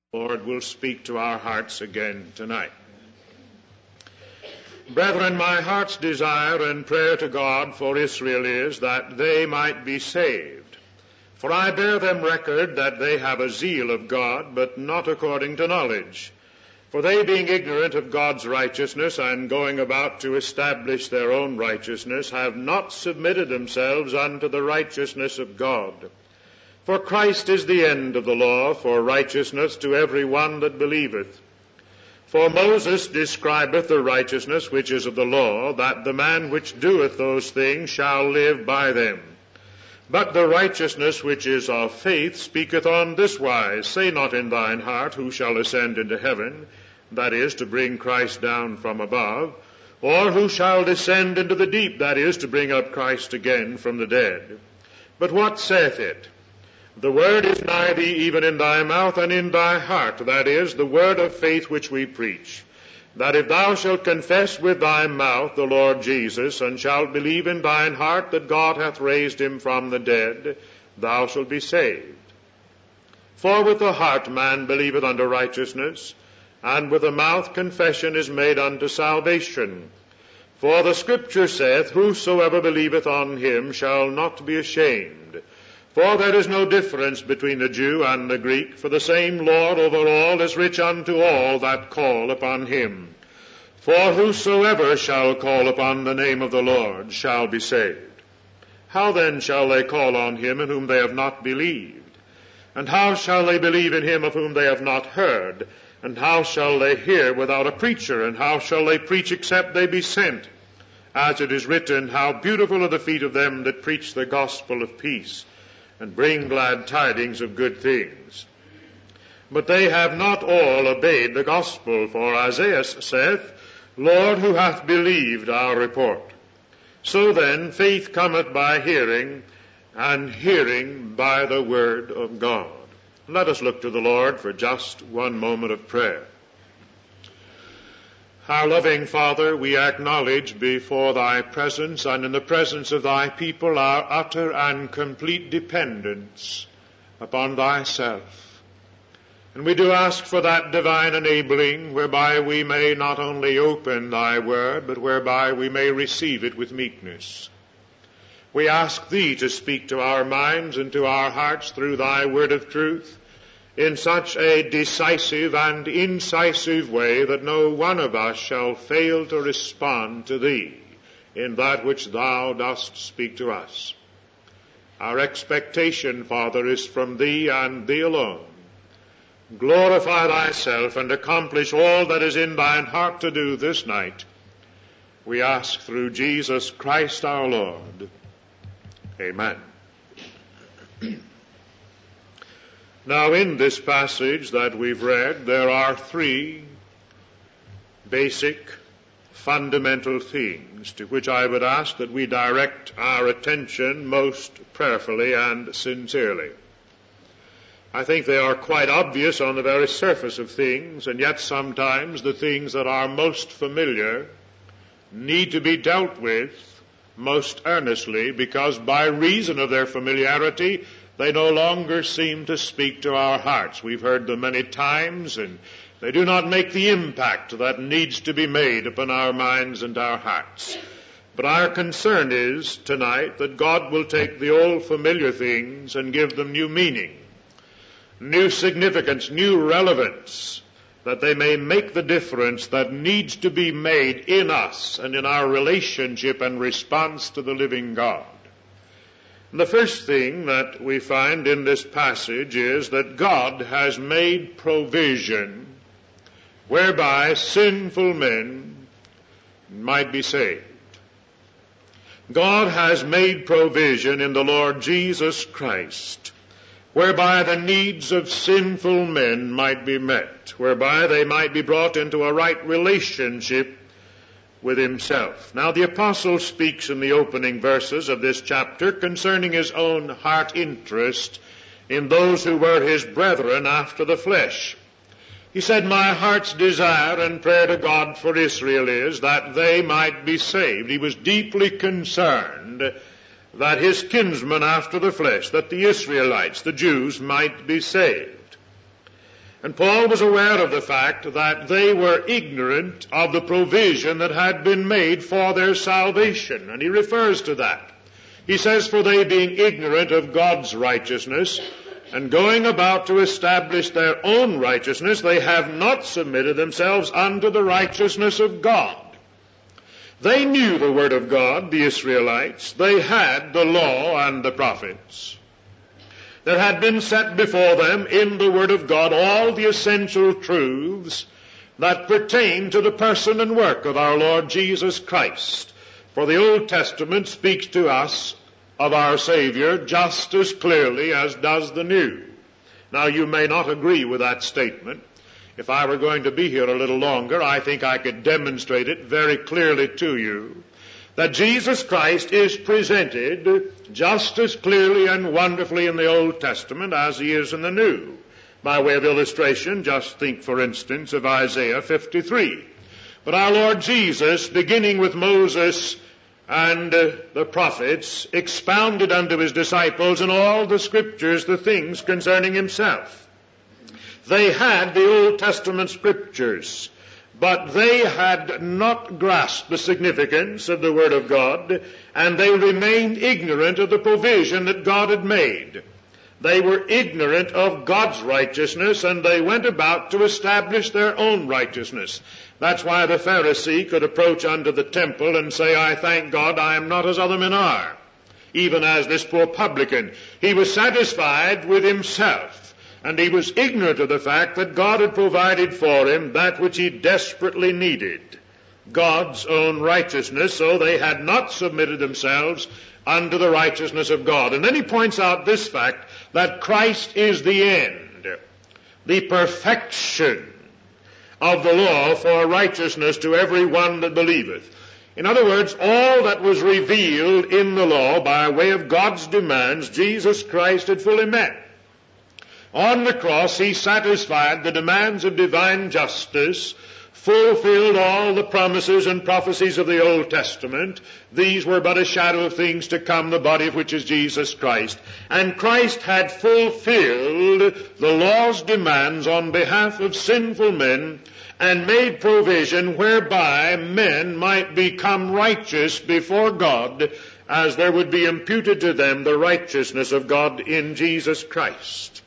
Lord will speak to our hearts again tonight. Brethren, my heart's desire and prayer to God for Israel is that they might be saved. For I bear them record that they have a zeal of God, but not according to knowledge. For they, being ignorant of God's righteousness and going about to establish their own righteousness, have not submitted themselves unto the righteousness of God. For Christ is the end of the law for righteousness to every one that believeth. For Moses describeth the righteousness which is of the law, that the man which doeth those things shall live by them. But the righteousness which is of faith speaketh on this wise, Say not in thine heart, Who shall ascend into heaven? That is, to bring Christ down from above. Or who shall descend into the deep? That is, to bring up Christ again from the dead. But what saith it? The word is nigh thee, even in thy mouth and in thy heart, that is, the word of faith which we preach. That if thou shalt confess with thy mouth the Lord Jesus, and shalt believe in thine heart that God hath raised him from the dead, thou shalt be saved. For with the heart man believeth unto righteousness, and with the mouth confession is made unto salvation. For the Scripture saith, Whosoever believeth on him shall not be ashamed. For there is no difference between the Jew and the Greek, for the same Lord over all is rich unto all that call upon him. For whosoever shall call upon the name of the Lord shall be saved. How then shall they call on him in whom they have not believed? And how shall they believe in him of whom they have not heard? And how shall they hear without a preacher? And how shall they preach except they be sent? As it is written, How beautiful are the feet of them that preach the gospel of peace, and bring glad tidings of good things. But they have not all obeyed the gospel, for Isaiah saith, Lord, who hath believed our report? So then faith cometh by hearing, and hearing by the word of God. Let us look to the Lord for just one moment of prayer. Our loving Father, we acknowledge before thy presence and in the presence of thy people our utter and complete dependence upon thyself. And we do ask for that divine enabling whereby we may not only open thy word, but whereby we may receive it with meekness. We ask thee to speak to our minds and to our hearts through thy word of truth, in such a decisive and incisive way that no one of us shall fail to respond to thee in that which thou dost speak to us. Our expectation, Father, is from thee and thee alone. Glorify thyself and accomplish all that is in thine heart to do this night. We ask through Jesus Christ our Lord. Amen. Now, in this passage that we've read, there are three basic, fundamental things to which I would ask that we direct our attention most prayerfully and sincerely. I think they are quite obvious on the very surface of things, and yet sometimes the things that are most familiar need to be dealt with most earnestly, because by reason of their familiarity, they no longer seem to speak to our hearts. We've heard them many times, and they do not make the impact that needs to be made upon our minds and our hearts. But our concern is tonight that God will take the old familiar things and give them new meaning, new significance, new relevance, that they may make the difference that needs to be made in us and in our relationship and response to the living God. The first thing that we find in this passage is that God has made provision whereby sinful men might be saved. God has made provision in the Lord Jesus Christ whereby the needs of sinful men might be met, whereby they might be brought into a right relationship with himself. Now, the apostle speaks in the opening verses of this chapter concerning his own heart interest in those who were his brethren after the flesh. He said, My heart's desire and prayer to God for Israel is that they might be saved. He was deeply concerned that his kinsmen after the flesh, that the Israelites, the Jews, might be saved. And Paul was aware of the fact that they were ignorant of the provision that had been made for their salvation. And he refers to that. He says, "For they being ignorant of God's righteousness, and going about to establish their own righteousness, they have not submitted themselves unto the righteousness of God." They knew the Word of God, the Israelites. They had the law and the prophets. There had been set before them in the Word of God all the essential truths that pertain to the person and work of our Lord Jesus Christ. For the Old Testament speaks to us of our Savior just as clearly as does the New. Now, you may not agree with that statement. If I were going to be here a little longer, I think I could demonstrate it very clearly to you, that Jesus Christ is presented just as clearly and wonderfully in the Old Testament as he is in the New. By way of illustration, just think, for instance, of Isaiah 53. But our Lord Jesus, beginning with Moses and the prophets, expounded unto his disciples in all the Scriptures the things concerning himself. They had the Old Testament Scriptures, but they had not grasped the significance of the Word of God, and they remained ignorant of the provision that God had made. They were ignorant of God's righteousness, and they went about to establish their own righteousness. That's why the Pharisee could approach unto the temple and say, "I thank God I am not as other men are." Even as this poor publican, he was satisfied with himself, and he was ignorant of the fact that God had provided for him that which he desperately needed, God's own righteousness, so they had not submitted themselves unto the righteousness of God. And then he points out this fact, that Christ is the end, the perfection of the law for righteousness to every one that believeth. In other words, all that was revealed in the law by way of God's demands, Jesus Christ had fully met. On the cross, he satisfied the demands of divine justice, fulfilled all the promises and prophecies of the Old Testament. These were but a shadow of things to come, the body of which is Jesus Christ. And Christ had fulfilled the law's demands on behalf of sinful men and made provision whereby men might become righteous before God, as there would be imputed to them the righteousness of God in Jesus Christ.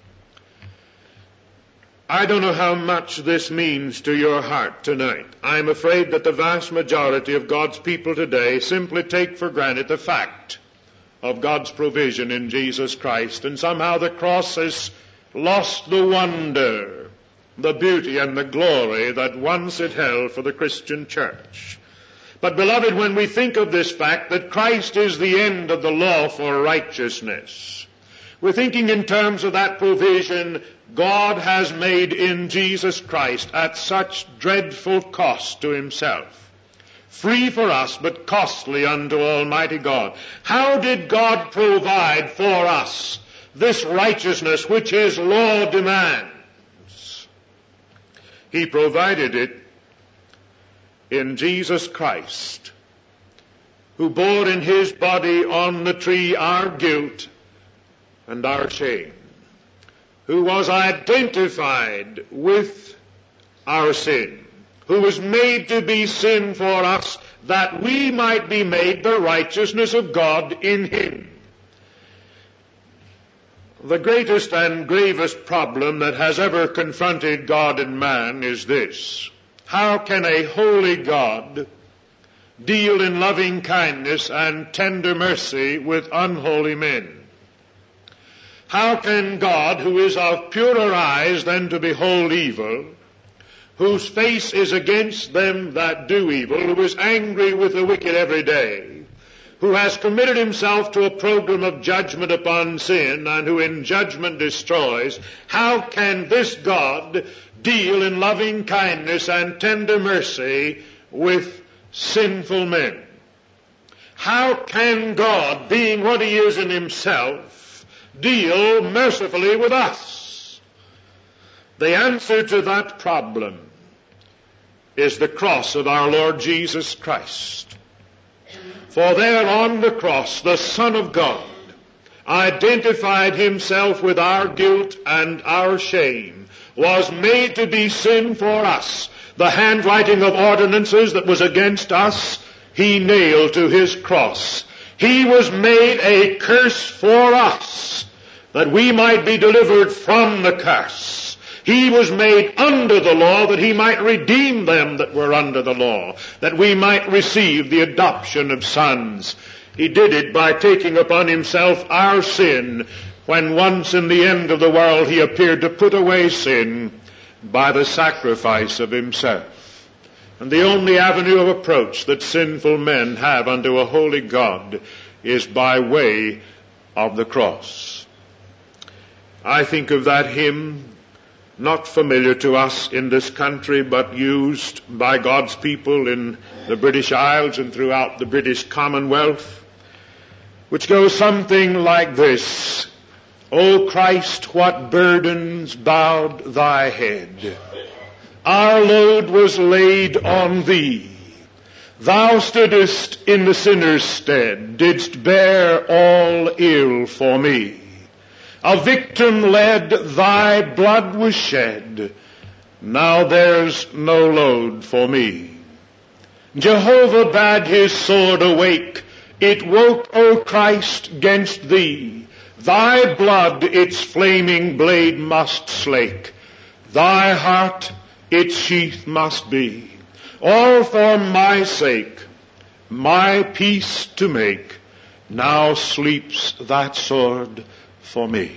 I don't know how much this means to your heart tonight. I'm afraid that the vast majority of God's people today simply take for granted the fact of God's provision in Jesus Christ, and somehow the cross has lost the wonder, the beauty, and the glory that once it held for the Christian church. But, beloved, when we think of this fact that Christ is the end of the law for righteousness, we're thinking in terms of that provision God has made in Jesus Christ at such dreadful cost to himself. Free for us, but costly unto Almighty God. How did God provide for us this righteousness which his law demands? He provided it in Jesus Christ, who bore in his body on the tree our guilt and our shame, who was identified with our sin, who was made to be sin for us, that we might be made the righteousness of God in him. The greatest and gravest problem that has ever confronted God and man is this: how can a holy God deal in loving kindness and tender mercy with unholy men? How can God, who is of purer eyes than to behold evil, whose face is against them that do evil, who is angry with the wicked every day, who has committed himself to a program of judgment upon sin, and who in judgment destroys, how can this God deal in loving kindness and tender mercy with sinful men? How can God, being what he is in himself, deal mercifully with us? The answer to that problem is the cross of our Lord Jesus Christ. For there on the cross, the Son of God identified himself with our guilt and our shame, was made to be sin for us. The handwriting of ordinances that was against us, he nailed to his cross. He was made a curse for us, that we might be delivered from the curse. He was made under the law, that he might redeem them that were under the law, that we might receive the adoption of sons. He did it by taking upon himself our sin, when once in the end of the world he appeared to put away sin by the sacrifice of himself. And the only avenue of approach that sinful men have unto a holy God is by way of the cross. I think of that hymn, not familiar to us in this country, but used by God's people in the British Isles and throughout the British Commonwealth, which goes something like this: O Christ, what burdens bowed thy head! Our load was laid on thee. Thou stoodest in the sinner's stead, didst bear all ill for me. A victim led, thy blood was shed. Now there's no load for me. Jehovah bade his sword awake. It woke, O Christ, 'gainst thee. Thy blood its flaming blade must slake. Thy heart its sheath must be. All for my sake, my peace to make. Now sleeps that sword for me.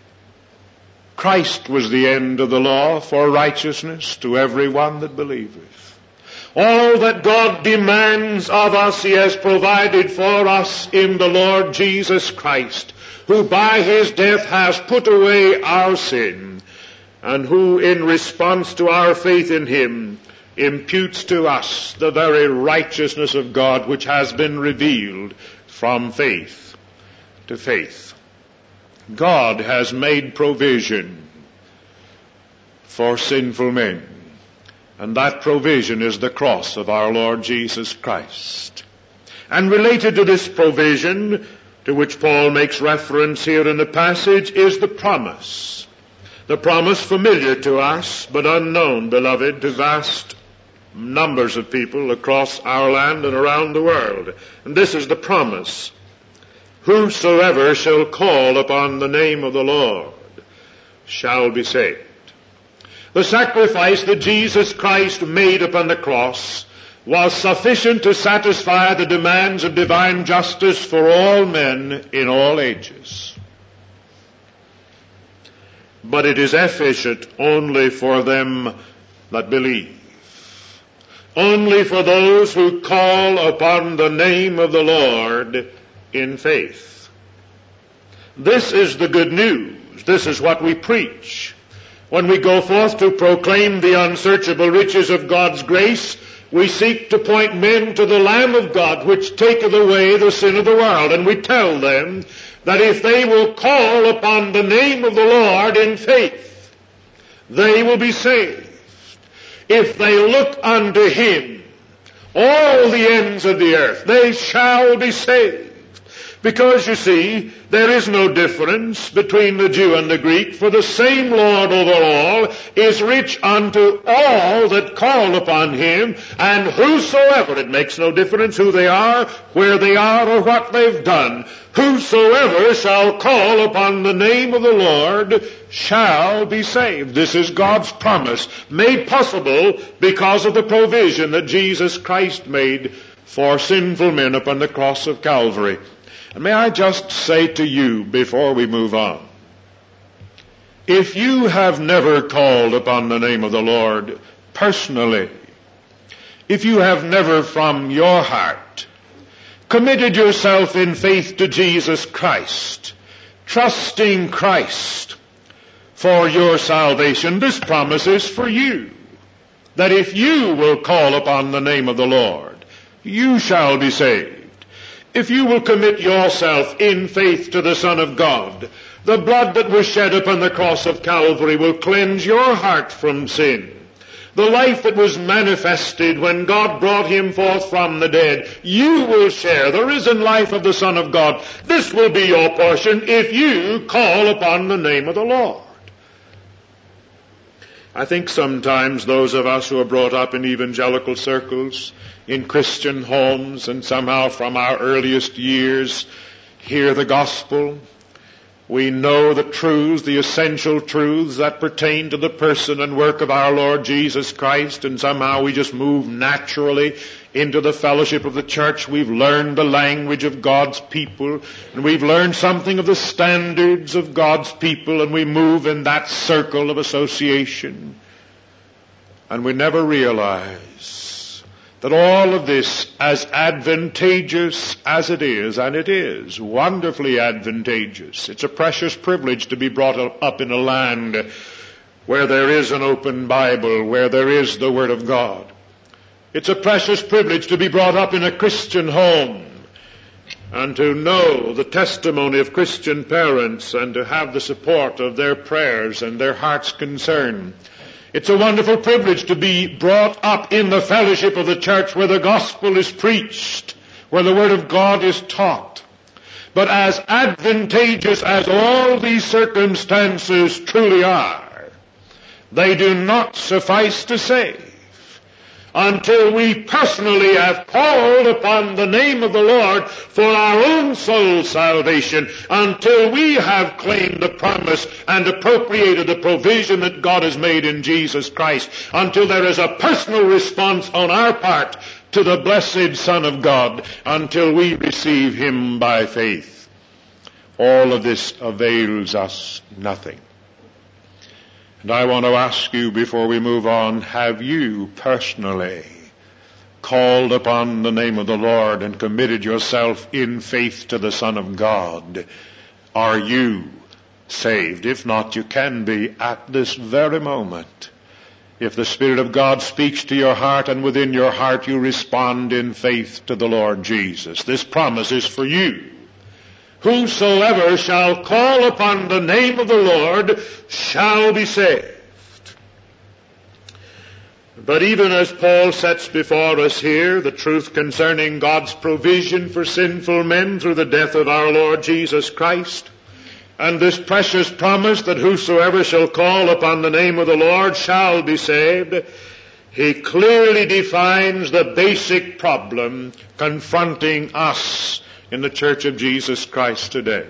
Christ was the end of the law for righteousness to every one that believeth. All that God demands of us he has provided for us in the Lord Jesus Christ, who by his death has put away our sin, and who in response to our faith in him imputes to us the very righteousness of God which has been revealed from faith to faith. God has made provision for sinful men, and that provision is the cross of our Lord Jesus Christ. And related to this provision, to which Paul makes reference here in the passage, is the promise. The promise familiar to us, but unknown, beloved, to vast numbers of people across our land and around the world. And this is the promise: whosoever shall call upon the name of the Lord shall be saved. The sacrifice that Jesus Christ made upon the cross was sufficient to satisfy the demands of divine justice for all men in all ages. But it is efficient only for them that believe. Only for those who call upon the name of the Lord in faith. This is the good news. This is what we preach. When we go forth to proclaim the unsearchable riches of God's grace, we seek to point men to the Lamb of God, which taketh away the sin of the world. And we tell them that if they will call upon the name of the Lord in faith, they will be saved. If they look unto him, all the ends of the earth, they shall be saved. Because, you see, there is no difference between the Jew and the Greek, for the same Lord over all is rich unto all that call upon him, and whosoever, it makes no difference who they are, where they are, or what they've done, whosoever shall call upon the name of the Lord shall be saved. This is God's promise, made possible because of the provision that Jesus Christ made for sinful men upon the cross of Calvary. And may I just say to you before we move on, if you have never called upon the name of the Lord personally, if you have never from your heart committed yourself in faith to Jesus Christ, trusting Christ for your salvation, this promise is for you, that if you will call upon the name of the Lord, you shall be saved. If you will commit yourself in faith to the Son of God, the blood that was shed upon the cross of Calvary will cleanse your heart from sin. The life that was manifested when God brought him forth from the dead, you will share the risen life of the Son of God. This will be your portion if you call upon the name of the Lord. I think sometimes those of us who are brought up in evangelical circles, in Christian homes, and somehow from our earliest years hear the gospel. We know the truths, the essential truths that pertain to the person and work of our Lord Jesus Christ, and somehow we just move naturally into the fellowship of the church. We've learned the language of God's people, and we've learned something of the standards of God's people, and we move in that circle of association. And we never realize that all of this, as advantageous as it is, and it is wonderfully advantageous, it's a precious privilege to be brought up in a land where there is an open Bible, where there is the Word of God. It's a precious privilege to be brought up in a Christian home and to know the testimony of Christian parents and to have the support of their prayers and their heart's concern. It's a wonderful privilege to be brought up in the fellowship of the church where the gospel is preached, where the Word of God is taught. But as advantageous as all these circumstances truly are, they do not suffice to save until we personally have called upon the name of the Lord for our own soul's salvation, until we have claimed the promise and appropriated the provision that God has made in Jesus Christ, until there is a personal response on our part to the blessed Son of God, until we receive Him by faith. All of this avails us nothing. And I want to ask you before we move on, have you personally called upon the name of the Lord and committed yourself in faith to the Son of God? Are you saved? If not, you can be at this very moment. If the Spirit of God speaks to your heart and within your heart you respond in faith to the Lord Jesus. This promise is for you. Whosoever shall call upon the name of the Lord shall be saved. But even as Paul sets before us here the truth concerning God's provision for sinful men through the death of our Lord Jesus Christ, and this precious promise that whosoever shall call upon the name of the Lord shall be saved, he clearly defines the basic problem confronting us in the Church of Jesus Christ today.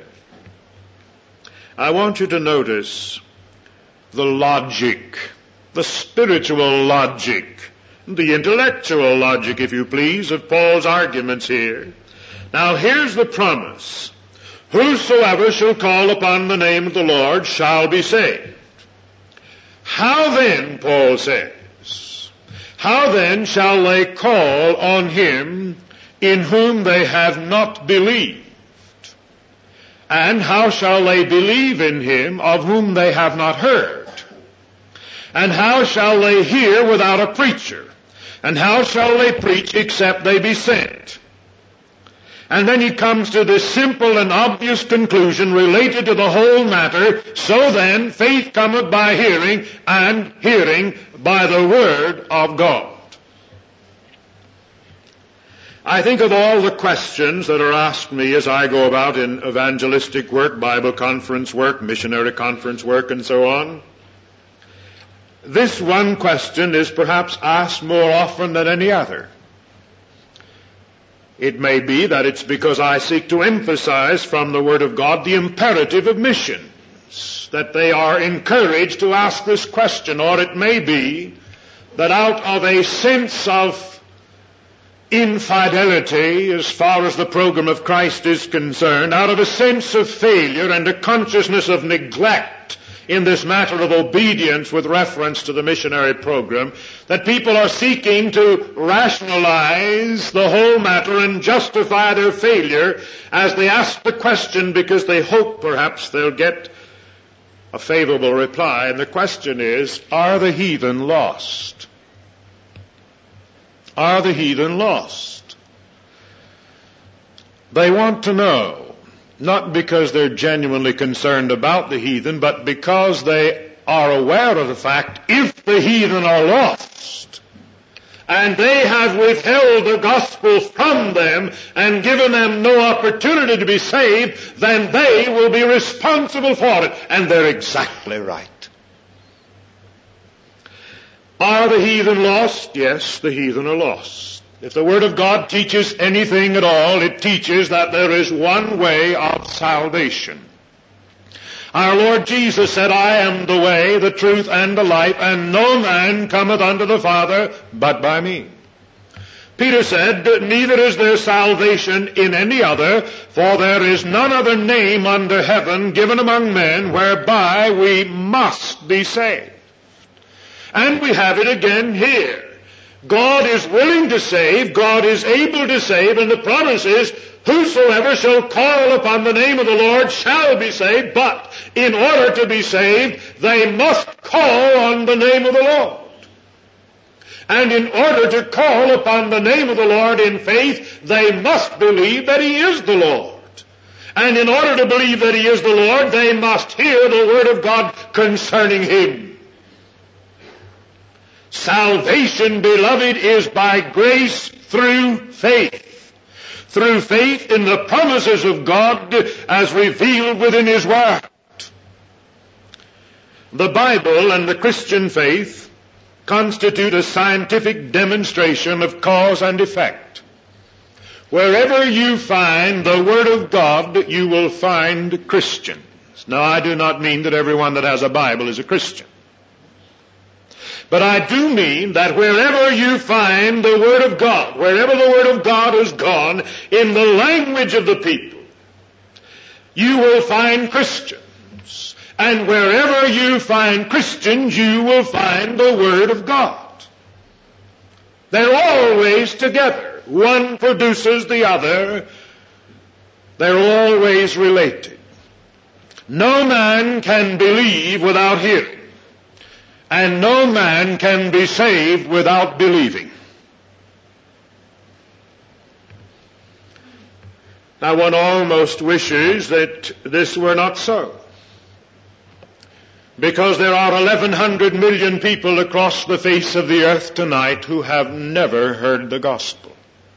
I want you to notice the logic, the spiritual logic, the intellectual logic, if you please, of Paul's arguments here. Now here's the promise. Whosoever shall call upon the name of the Lord shall be saved. How then, Paul says, how then shall they call on Him in whom they have not believed? And how shall they believe in Him of whom they have not heard? And how shall they hear without a preacher? And how shall they preach except they be sent? And then he comes to this simple and obvious conclusion related to the whole matter. So then, faith cometh by hearing, and hearing by the Word of God. I think of all the questions that are asked me as I go about in evangelistic work, Bible conference work, missionary conference work, and so on. This one question is perhaps asked more often than any other. It may be that it's because I seek to emphasize from the Word of God the imperative of missions, that they are encouraged to ask this question, or it may be that out of a sense of infidelity as far as the program of Christ is concerned, out of a sense of failure and a consciousness of neglect in this matter of obedience with reference to the missionary program, that people are seeking to rationalize the whole matter and justify their failure as they ask the question because they hope perhaps they'll get a favorable reply. And the question is, are the heathen lost? Are the heathen lost? They want to know. Not because they're genuinely concerned about the heathen, but because they are aware of the fact, if the heathen are lost, and they have withheld the gospel from them and given them no opportunity to be saved, then they will be responsible for it. And they're exactly right. Are the heathen lost? Yes, the heathen are lost. If the Word of God teaches anything at all, it teaches that there is one way of salvation. Our Lord Jesus said, I am the way, the truth, and the life, and no man cometh unto the Father but by me. Peter said, neither is there salvation in any other, for there is none other name under heaven given among men whereby we must be saved. And we have it again here. God is willing to save, God is able to save, and the promise is, whosoever shall call upon the name of the Lord shall be saved, but in order to be saved, they must call on the name of the Lord. And in order to call upon the name of the Lord in faith, they must believe that He is the Lord. And in order to believe that He is the Lord, they must hear the Word of God concerning Him. Salvation, beloved, is by grace through faith. Through faith in the promises of God as revealed within His Word. The Bible and the Christian faith constitute a scientific demonstration of cause and effect. Wherever you find the Word of God, you will find Christians. Now, I do not mean that everyone that has a Bible is a Christian. But I do mean that wherever you find the Word of God, wherever the Word of God has gone in the language of the people, you will find Christians. And wherever you find Christians, you will find the Word of God. They're always together. One produces the other. They're always related. No man can believe without hearing. And no man can be saved without believing. Now, one almost wishes that this were not so. Because there are 1,100 million people across the face of the earth tonight who have never heard the gospel.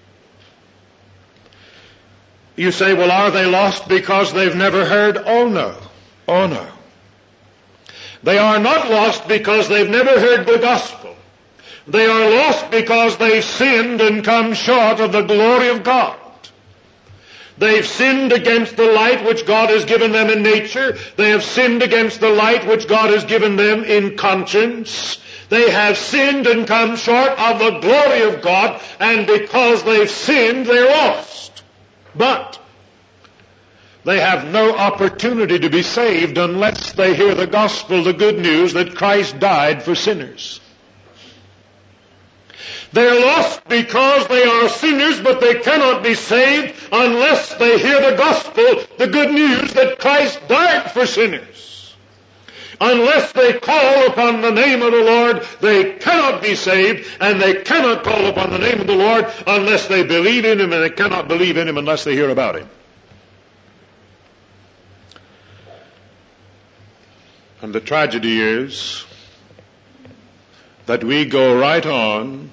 You say, well, are they lost because they've never heard? Oh, no. Oh, no. They are not lost because they've never heard the gospel. They are lost because they've sinned and come short of the glory of God. They've sinned against the light which God has given them in nature. They have sinned against the light which God has given them in conscience. They have sinned and come short of the glory of God, and because they've sinned, they're lost. But they have no opportunity to be saved unless they hear the gospel, the good news that Christ died for sinners. They're lost because they are sinners, but they cannot be saved unless they hear the gospel, the good news that Christ died for sinners. Unless they call upon the name of the Lord, they cannot be saved, and they cannot call upon the name of the Lord unless they believe in Him, and they cannot believe in Him unless they hear about Him. And the tragedy is that we go right on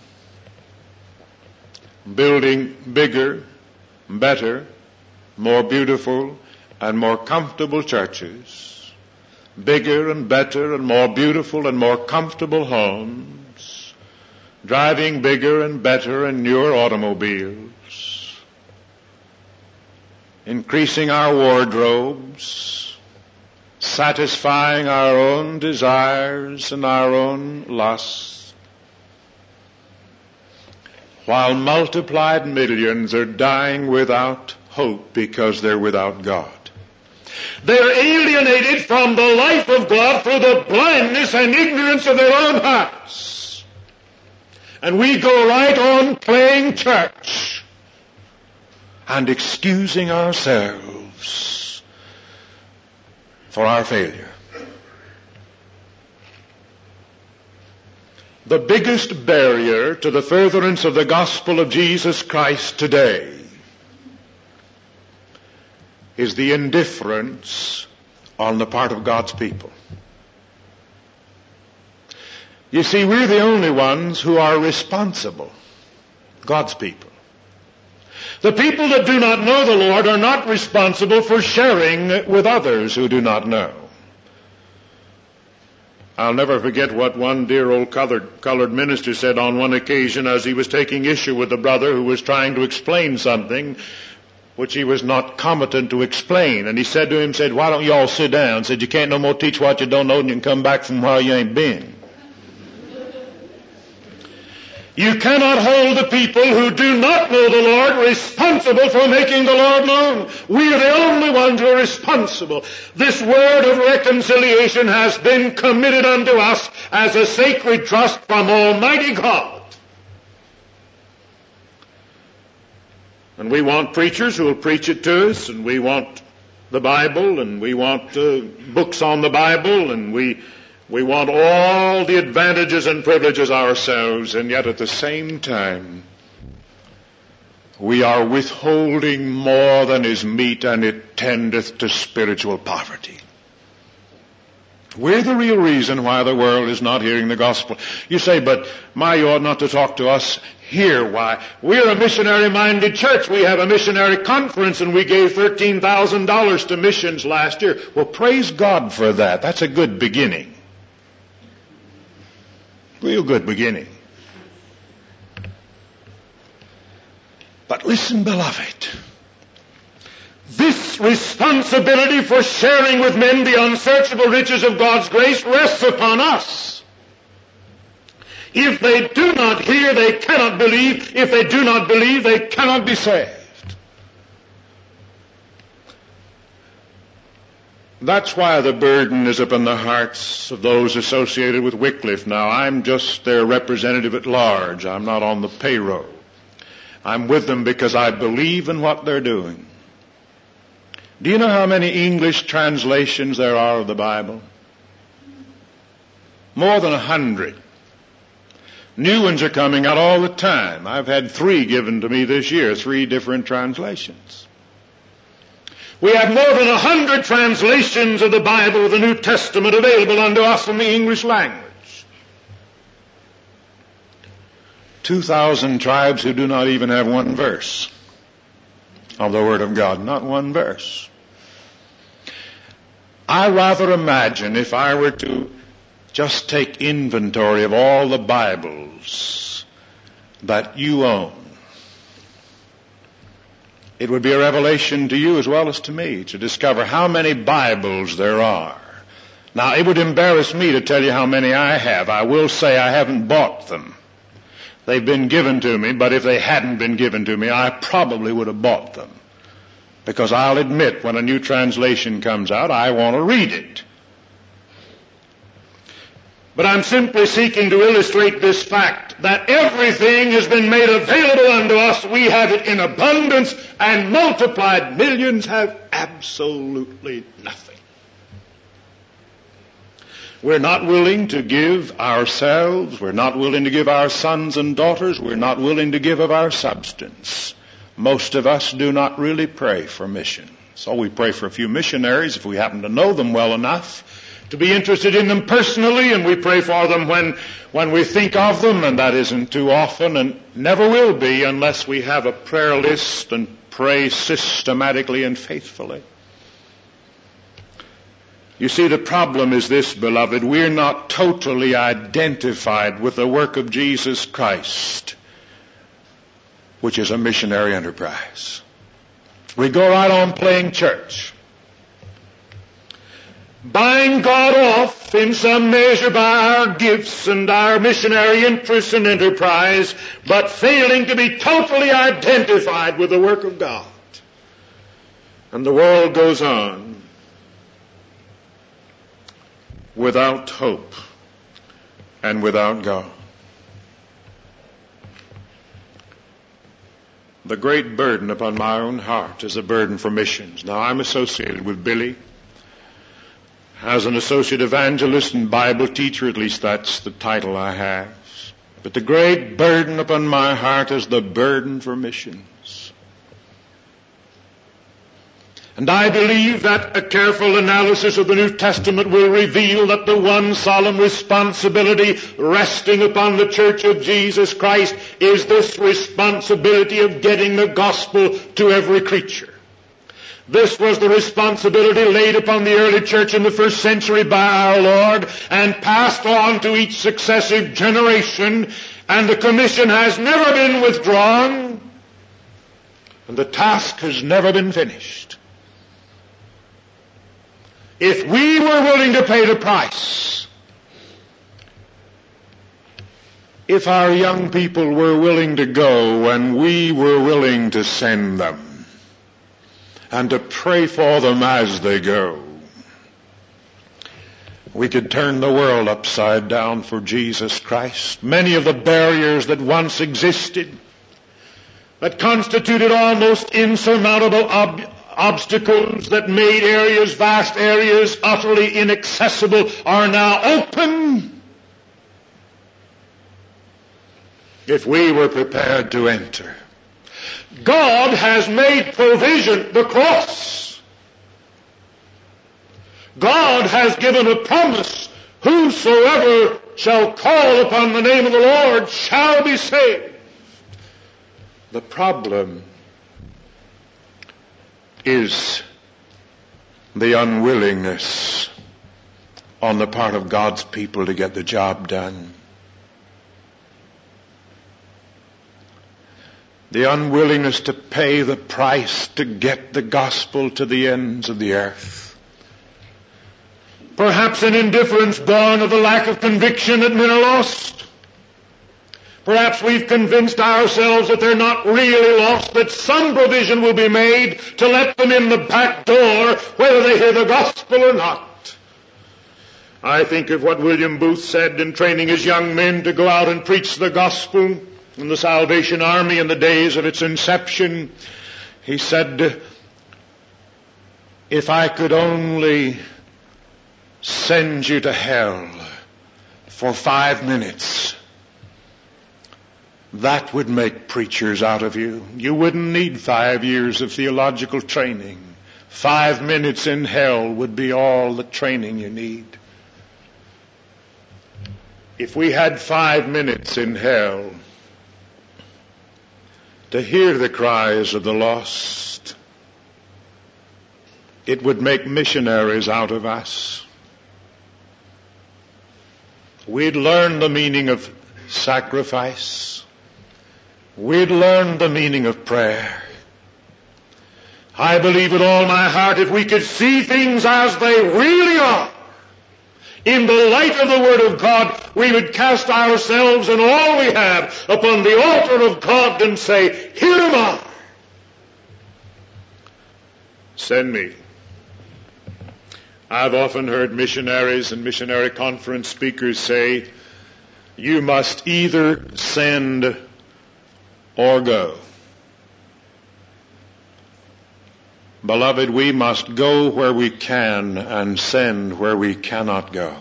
building bigger, better, more beautiful, and more comfortable churches, bigger and better and more beautiful and more comfortable homes, driving bigger and better and newer automobiles, increasing our wardrobes, satisfying our own desires and our own lusts, while multiplied millions are dying without hope because they're without God. They're alienated from the life of God through the blindness and ignorance of their own hearts. And we go right on playing church and excusing ourselves for our failure. The biggest barrier to the furtherance of the gospel of Jesus Christ today is the indifference on the part of God's people. You see, we're the only ones who are responsible, God's people. The people that do not know the Lord are not responsible for sharing with others who do not know. I'll never forget what one dear old colored minister said on one occasion as he was taking issue with a brother who was trying to explain something which he was not competent to explain. And he said to him, why don't you all sit down? Said, you can't no more teach what you don't know and you can come back from where you ain't been. You cannot hold the people who do not know the Lord responsible for making the Lord known. We are the only ones who are responsible. This word of reconciliation has been committed unto us as a sacred trust from Almighty God. And we want preachers who will preach it to us, and we want the Bible, and we want books on the Bible, and we want all the advantages and privileges ourselves, and yet at the same time, we are withholding more than is meet, and it tendeth to spiritual poverty. We're the real reason why the world is not hearing the gospel. You say, but you ought not to talk to us here. Why? We're a missionary-minded church. We have a missionary conference, and we gave $13,000 to missions last year. Well, praise God for that. That's a good beginning. Real good beginning. But listen, beloved. This responsibility for sharing with men the unsearchable riches of God's grace rests upon us. If they do not hear, they cannot believe. If they do not believe, they cannot be saved. That's why the burden is upon the hearts of those associated with Wycliffe. Now, I'm just their representative at large. I'm not on the payroll. I'm with them because I believe in what they're doing. Do you know how many English translations there are of the Bible? More than 100. New ones are coming out all the time. I've had 3 given to me this year, 3 different translations. We have more than 100 translations of the Bible of the New Testament available unto us in the English language. 2,000 tribes who do not even have one verse of the Word of God, not one verse. I rather imagine if I were to just take inventory of all the Bibles that you own, it would be a revelation to you as well as to me to discover how many Bibles there are. Now, it would embarrass me to tell you how many I have. I will say I haven't bought them. They've been given to me, but if they hadn't been given to me, I probably would have bought them. Because I'll admit, when a new translation comes out, I want to read it. But I'm simply seeking to illustrate this fact, that everything has been made available unto us. We have it in abundance and multiplied. Millions have absolutely nothing. We're not willing to give ourselves. We're not willing to give our sons and daughters. We're not willing to give of our substance. Most of us do not really pray for missions. So we pray for a few missionaries if we happen to know them well enough to be interested in them personally, and we pray for them when we think of them, and that isn't too often and never will be unless we have a prayer list and pray systematically and faithfully. You see, the problem is this, beloved. We're not totally identified with the work of Jesus Christ, which is a missionary enterprise. We go right on playing church, buying God off in some measure by our gifts and our missionary interests and enterprise, but failing to be totally identified with the work of God. And the world goes on without hope and without God. The great burden upon my own heart is a burden for missions. Now, I'm associated with Billy as an associate evangelist and Bible teacher. At least that's the title I have. But the great burden upon my heart is the burden for missions. And I believe that a careful analysis of the New Testament will reveal that the one solemn responsibility resting upon the Church of Jesus Christ is this responsibility of getting the gospel to every creature. This was the responsibility laid upon the early church in the first century by our Lord and passed on to each successive generation, and the commission has never been withdrawn, and the task has never been finished. If we were willing to pay the price, if our young people were willing to go and we were willing to send them and to pray for them as they go, we could turn the world upside down for Jesus Christ. Many of the barriers that once existed, that constituted almost insurmountable obstacles that made vast areas, utterly inaccessible, are now open if we were prepared to enter. God has made provision, the cross. God has given a promise, whosoever shall call upon the name of the Lord shall be saved. The problem is the unwillingness on the part of God's people to get the job done. The unwillingness to pay the price to get the gospel to the ends of the earth. Perhaps an indifference born of the lack of conviction that men are lost. Perhaps we've convinced ourselves that they're not really lost, that some provision will be made to let them in the back door, whether they hear the gospel or not. I think of what William Booth said in training his young men to go out and preach the gospel in the Salvation Army in the days of its inception. He said, if I could only send you to hell for 5 minutes, that would make preachers out of you. You wouldn't need 5 years of theological training. 5 minutes in hell would be all the training you need. If we had 5 minutes in hell to hear the cries of the lost, it would make missionaries out of us. We'd learn the meaning of sacrifice. We'd learn the meaning of prayer. I believe with all my heart, if we could see things as they really are, in the light of the Word of God, we would cast ourselves and all we have upon the altar of God and say, here am I. Send me. I've often heard missionaries and missionary conference speakers say, you must either send or go. Beloved, we must go where we can and send where we cannot go.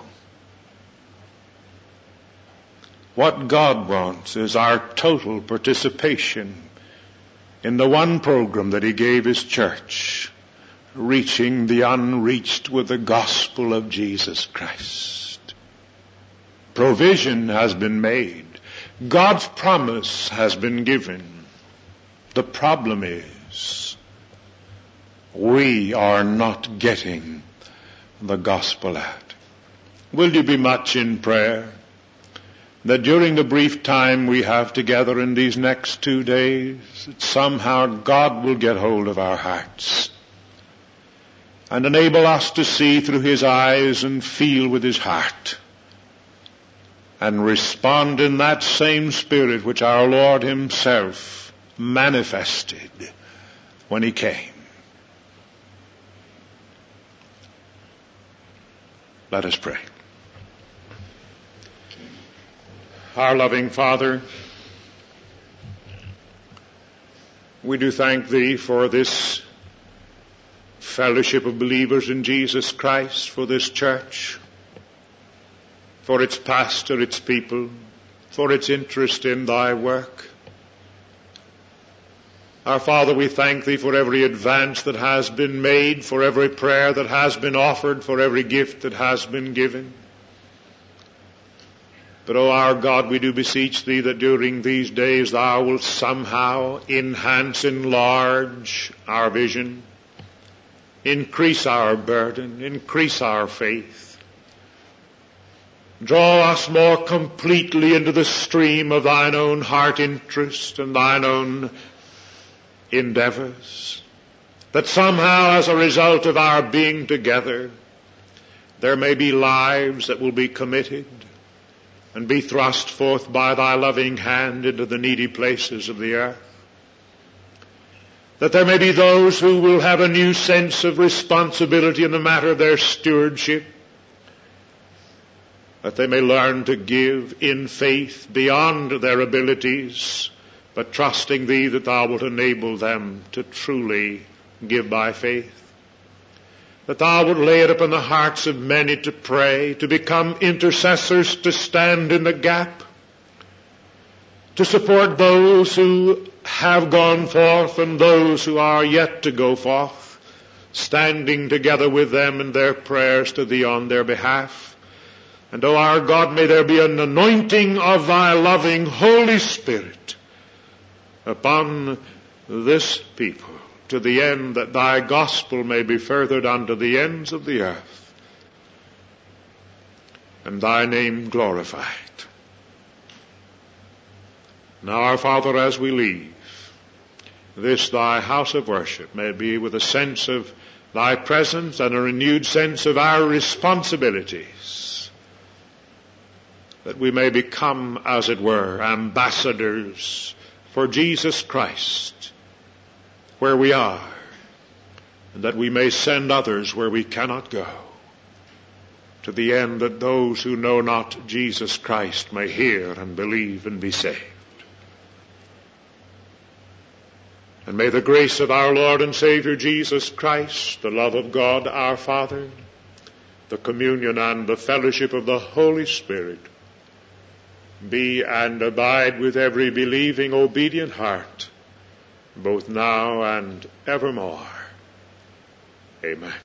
What God wants is our total participation in the one program that He gave His church, reaching the unreached with the gospel of Jesus Christ. Provision has been made. God's promise has been given. The problem is, we are not getting the gospel out. Will you be much in prayer that during the brief time we have together in these next 2 days, that somehow God will get hold of our hearts and enable us to see through His eyes and feel with His heart and respond in that same spirit which our Lord Himself manifested when He came. Let us pray. Our loving Father, we do thank Thee for this fellowship of believers in Jesus Christ, for this church, for its pastor, its people, for its interest in Thy work. Our Father, we thank Thee for every advance that has been made, for every prayer that has been offered, for every gift that has been given. But, O our God, we do beseech Thee that during these days Thou wilt somehow enhance, enlarge our vision, increase our burden, increase our faith. Draw us more completely into the stream of thine own heart interest and thine own endeavors, that somehow as a result of our being together, there may be lives that will be committed and be thrust forth by thy loving hand into the needy places of the earth. That there may be those who will have a new sense of responsibility in the matter of their stewardship. That they may learn to give in faith beyond their abilities, but trusting thee that thou wilt enable them to truly give by faith. That thou wilt lay it upon the hearts of many to pray, to become intercessors, to stand in the gap, to support those who have gone forth and those who are yet to go forth, standing together with them in their prayers to thee on their behalf. And, O our God, may there be an anointing of thy loving Holy Spirit upon this people, to the end that thy gospel may be furthered unto the ends of the earth, and thy name glorified. Now, our Father, as we leave this thy house of worship, may it be with a sense of thy presence and a renewed sense of our responsibilities, that we may become, as it were, ambassadors for Jesus Christ where we are, and that we may send others where we cannot go, to the end that those who know not Jesus Christ may hear and believe and be saved. And may the grace of our Lord and Savior Jesus Christ, the love of God our Father, the communion and the fellowship of the Holy Spirit be and abide with every believing, obedient heart, both now and evermore. Amen.